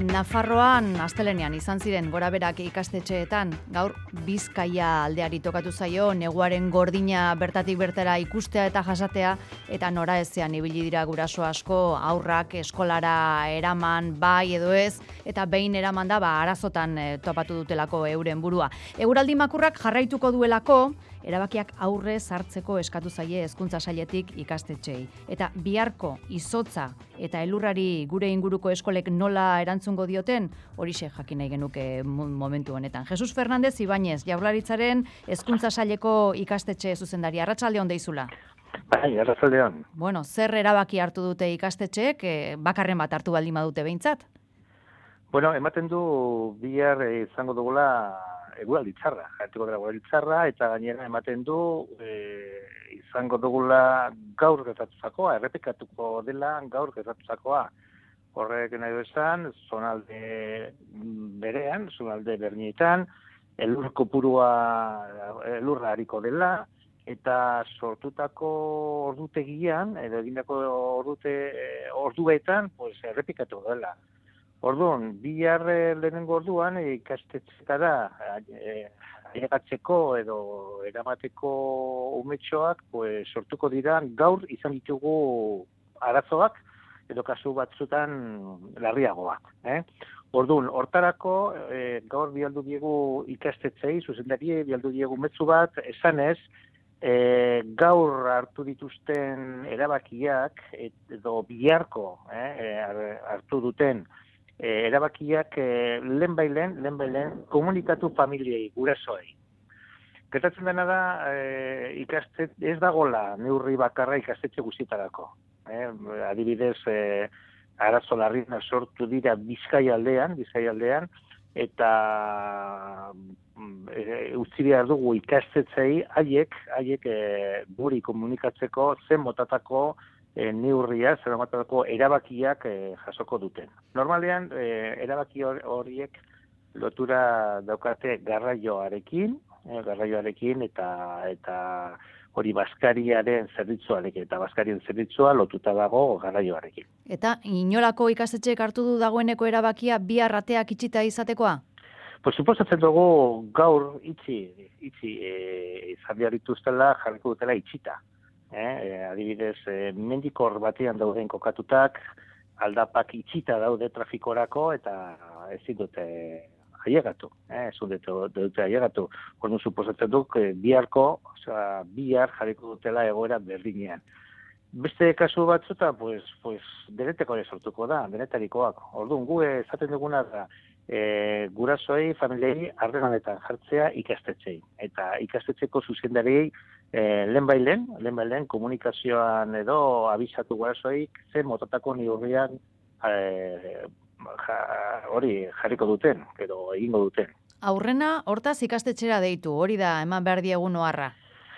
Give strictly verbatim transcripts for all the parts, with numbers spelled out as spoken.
Nafarroan astelenean izan ziren goraberak ikastetxeetan, gaur Bizkaia aldeari tokatu zaio neguaren gordina bertatik bertara ikustea eta jasatea, eta nora ezean ibili dira guraso asko haurrak eskolara eraman bai edo ez, eta behin eraman da ba, arazotan e, topatu dutelako euren burua. Eguraldi makurrak jarraituko duelako, erabakiak aurre sartzeko eskatu zaie hezkuntza sailetik ikastetxeei. Eta biharko izotza eta elurrari gure inguruko eskolek nola erantzungo dioten, horixe jakin nahi genuke momentu honetan. Jesus Fernandez Ibañez, Jaurlaritzaren hezkuntza saileko ikastetxe zuzendari. Arratsalde on deizula. Bai, arratsalde on. Bueno, zer erabaki hartu dute ikastetxeek, eh, bakarren bat hartu baldin badute behintzat? Bueno, ematen du bihar izango dugula eguraldi txarra, jarrituko dela eguraldi txarra, eta gainera ematen du e, izango dugula gaur gertatutakoa, errepikatuko dela gaur gertatutakoa. Horrek nahi du esan, zonalde berean, zonalde bernietan, elur kopurua elurra hariko dela, eta sortutako ordutegian, edo egindako ordute, orduetan, pues, errepikatu dela. Orduan, bihar lehenengo orduan ikastetxetara ailegatzeko edo eramateko umetxoak pues, sortuko dira gaur izan ditugu arazoak edo kasu batzutan larriagoak. Eh? Orduan, hortarako eh, gaur bialdu diegu ikastetxei, zuzendari bialdu diegu metzu bat, esanez, eh, gaur hartu dituzten erabakiak edo biharko eh, hartu duten E, erabakiak e, lehen bailen, lehen bailen komunikatu familiei, gurasoei. Gertatzen dena da, e, ikastet, ez dagola neurri bakarra ikastetxe guztietarako. E, adibidez, e, arazo larrina sortu dira Bizkaia aldean, Bizkaia aldean, eta e, utzi behar dugu ikastetxei haiek, haiek e, guri komunikatzeko zen motatako E, neurria, zer matako erabakiak e, jasoko duten. Normalean, e, erabaki horiek lotura daukate garraioarekin, e, garraioarekin eta eta hori Baskariaren zerbitzuarekin, eta Baskarien zerbitzua lotuta dago garraioarekin. Eta inolako ikastetxeek hartu du dagoeneko erabakia bihar ateak itxita izatekoa? Pues suposatzen dugu gaur itxi, itxi e, izan behar dituztela, jarriko dutela itxita. Eh, adibidez, eh, mendikor batean dauden kokatutak, aldapak itxita daude trafikorako eta ezin dute ailegatu. Eh, ez dute, dute ailegatu. Horren suposatzen duk, eh, biharko, osea, bihar jarriko dutela egoera berdinean. Beste kasu batzuta, pues, pues, deneteko ere sortuko da, denetarikoak. Orduan, gu esaten duguna da, e, gurasoei, familiei, harremanetan jartzea ikastetxei. Eta ikastetxeko zuzendariei e, lehen bailen, lehen bailen, komunikazioan edo abisatu gurasoik zen motatako neurrian e, ja, hori jarriko duten, edo egingo duten. Aurrena, hortaz ikastetxera deitu, hori da, eman behar diegun oharra.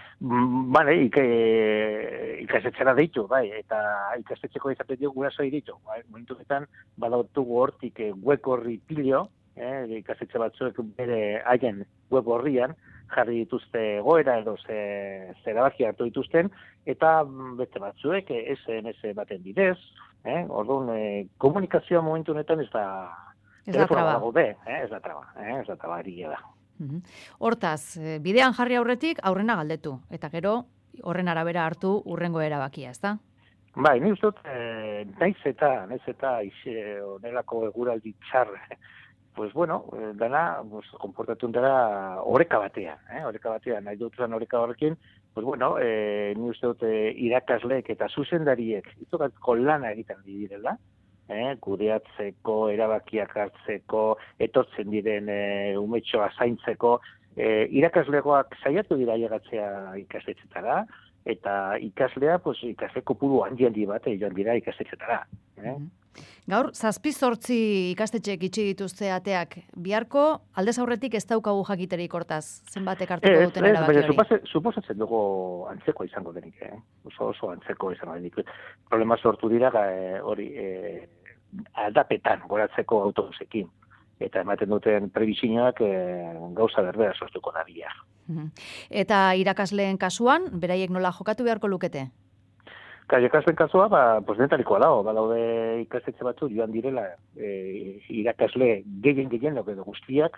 Bale, ike, ikastetxera deitu, bai, eta ikastetxeko izaten dugu gurasoei ditu. Bai, momentuetan, badautugu hortik web horri pilio, eh, ikastetxe batzuek bere haien web horrian, jarri dituzte goera edo ze, zerabaki hartu dituzten, eta beste batzuek S M S baten bidez, eh, orduan, eh, komunikazioa momentu honetan ez da, ez da traba. Gaude, eh, ez da traba, eh, ez da traba, egia da. Hortaz, bidean jarri aurretik aurrena galdetu, eta gero horren arabera hartu urrengo erabakia, ezta? Bai, ni uste dut, eh, naiz eta, naiz eta ixe, onelako eguraldi txar, pues bueno, dana, pues, konportatu dara oreka batean, eh, oreka batean, nahi dutuan oreka horrekin, pues bueno, eh, ni uste dut eh, irakasleek eta zuzendariek, izokatko lana egiten direla, Eh, kudeatzeko, erabakiak hartzeko, etortzen diren e, umetxoa zaintzeko, e, irakaslegoak saiatu dira ailegatzea ikastetxetara, eta ikaslea, pues, ikasle kopuru handi handi bat joan dira ikastetxetara. Eh? Gaur, zazpi zortzi ikastetxeek itxi dituzte ateak, biharko aldez aurretik ez daukagu jakiterik hortaz, zenbatek hartuko duten erabaki hori? Suposatzen dugu antzeko izango denik, eh? oso, oso antzeko izango denik. Problema sortu dira hori e, aldapetan goratzeko autobusekin, eta ematen duten prebizioak e, gauza berbera sortuko da bihar. Eta irakasleen kasuan, beraiek nola jokatu beharko lukete? ikasleen kasua, ba, pues denetarikoa dago, badaude ikastetxe batzu joan direla e, irakasle gehien gehien edo guztiak,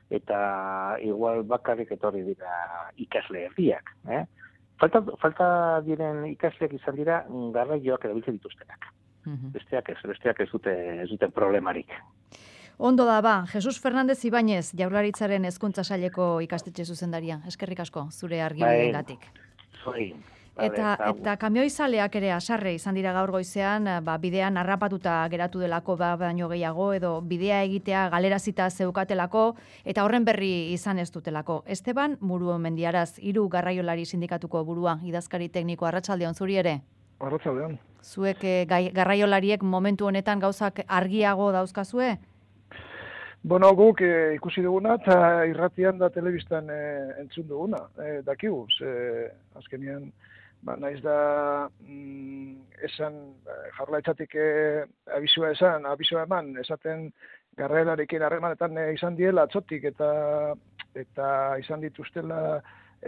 eta igual bakarrik etorri dira ikasle herriak. Eh? Falta, falta diren ikasleak izan dira garraioak erabiltzen dituztenak. Uh-huh. Besteak ez, besteak ez dute, ez dute problemarik. Ondo da ba, Jesus Fernandez Ibañez, Jaurlaritzaren Hezkuntza Saileko ikastetxe zuzendaria. Eskerrik asko, zure argibidegatik. Bai, Eta, eta kamioizaleak ere asarre izan dira gaur goizean, ba, bidean harrapatuta geratu delako ba, baino gehiago, edo bidea egitea galerazita zeukatelako, eta horren berri izan ez dutelako. Esteban Muru Mendiaraz, hiru garraiolari sindikatuko burua, idazkari tekniko, arratsaldeon zuri ere? Arratsaldeon. Zuek gai, garraiolariek momentu honetan gauzak argiago dauzkazue? Bueno, guk e, ikusi duguna, eta irratian da telebistan e, entzun duguna, e, dakigu, e, azkenean, ba, naiz da mm, esan jarlaitzatik e, abizua esan, abizua eman, esaten garraelarekin harremanetan e, izan diela atzotik eta eta izan dituztela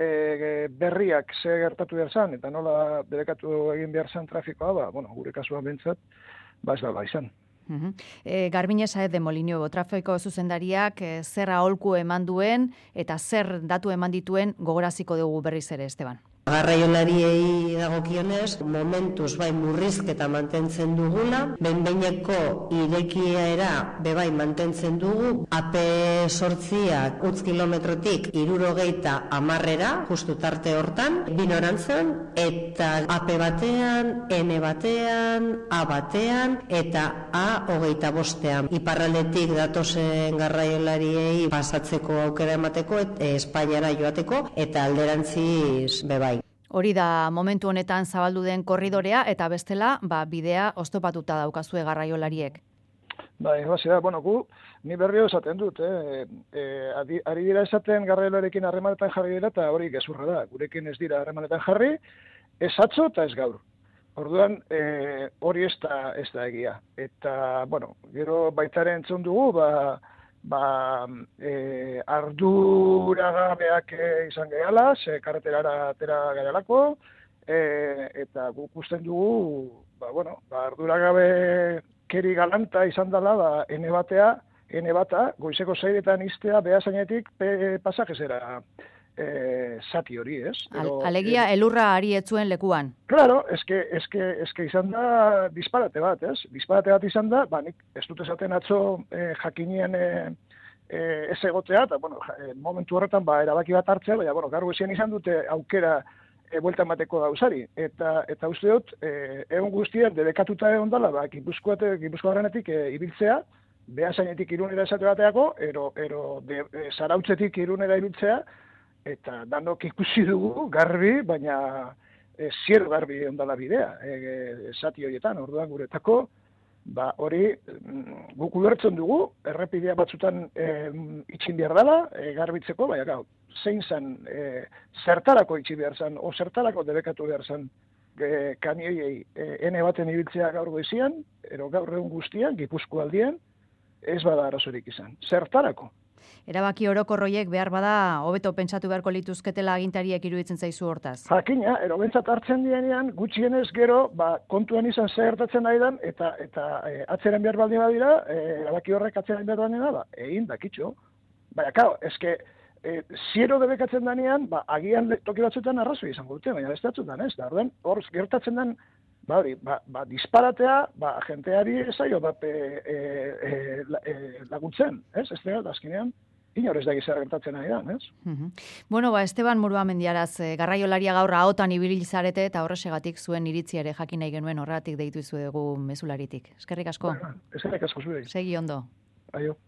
e, berriak ze gertatu behar zan, eta nola derekatu egin behar zan trafikoa, ba, bueno, gure kasuan bentsat, ba ez da ba izan. Uh-huh. E, Garbine Saez de Molinio, trafiko zuzendariak e, zer aholku eman duen eta zer datu eman dituen gogoraziko dugu berriz ere, Esteban. Garraiolariei dagokionez, momentuz bai murrizketa mantentzen dugula, behin-behineko irekiera bebai mantentzen dugu, A P zortziak utz kilometrotik irurogeita hamarrera, justu tarte hortan, binorantzan, eta A P batean, N batean, A batean, eta A hogeita bostean. Iparraldetik datozen garraiolariei pasatzeko aukera emateko, et, Espainiara joateko, eta alderantziz bebai. Hori da momentu honetan zabaldu den korridorea, eta bestela, ba, bidea oztopatuta daukazue garraiolariek. Bai, basea, bueno, gu, ni berrio esaten dut, eh? E, adi, ari dira esaten garraiolarekin harremanetan jarri dira, eta hori gezurra da, gurekin ez dira harremanetan jarri, ez atzo eta ez gaur. Orduan, e, hori ez da, ez da egia. Eta, bueno, gero baitaren entzun dugu, ba, ba, e, arduragabeak izan gehala, ze karreterara atera gehalako, e, eta guk usten dugu, ba, bueno, ba, arduragabe keri galanta izan dela, ba, ene batea, ene bata, goizeko zeiretan iztea, behazainetik pasajezera e, zati hori, ez? Pero, Alegia, e, elurra ari etzuen lekuan. Claro, eske, eske, eske izan da disparate bat, ez? Disparate bat izan da, ba, nik ez dut esaten atzo e, jakinien e, e, ez egotea, eta, bueno, e, momentu horretan, ba, erabaki bat hartzea, baina, bueno, gaur ezien izan dute aukera e, buelta emateko dauzari. Eta, eta uste dut, e, egun guztien debekatuta egon dela, ba, Gipuzkoarenetik e, ibiltzea, behazainetik irunera esate bateako, ero, ero de, e, zarautzetik irunera ibiltzea, eta danok ikusi dugu garbi, baina e, ziero garbi ondala bidea, e, zati horietan, orduan guretako, ba hori guk ulertzen dugu, errepidea batzutan e, itxin behar dela, e, garbitzeko, baina gau, zein zen, e, zertarako itxi behar zen, o zertarako debekatu behar zen e, kamioiei e, ene baten ibiltzea gaur goizian, ero gaur egun guztian, Gipuzkoa aldien, ez bada arazorik izan. Zertarako? Erabaki orokorroiek behar bada hobeto pentsatu beharko lituzketela agintariek iruditzen zaizu hortaz. Jakina, ero bentsat hartzen dienean, gutxienez gero, ba, kontuan izan zer gertatzen nahidan, eta eta e, atzeren behar baldin badira, e, erabaki horrek atzeren behar baldin da, egin dakitxo. Baina, kao, eske, e, ziero debekatzen danean, ba, agian toki batzuetan arrazoi izango dute, baina beste batzuetan ez, da, orduan, hor gertatzen den, ba, hori, ba, ba, disparatea, ba, jenteari ezaio, ba, e, e, e, laguntzen, ez, ez da, azkenean, inor ez da gizar gertatzen ari da, ez? Uh-huh. Bueno, ba, Esteban Murua Mendiaraz, eh, garraiolaria gaur ahotan ibili zarete eta horrexegatik zuen iritzi ere jakin nahi genuen horregatik deitu izu dugu mezularitik. Eskerrik asko. Bueno, eskerrik asko zure. Segi ondo. Aio.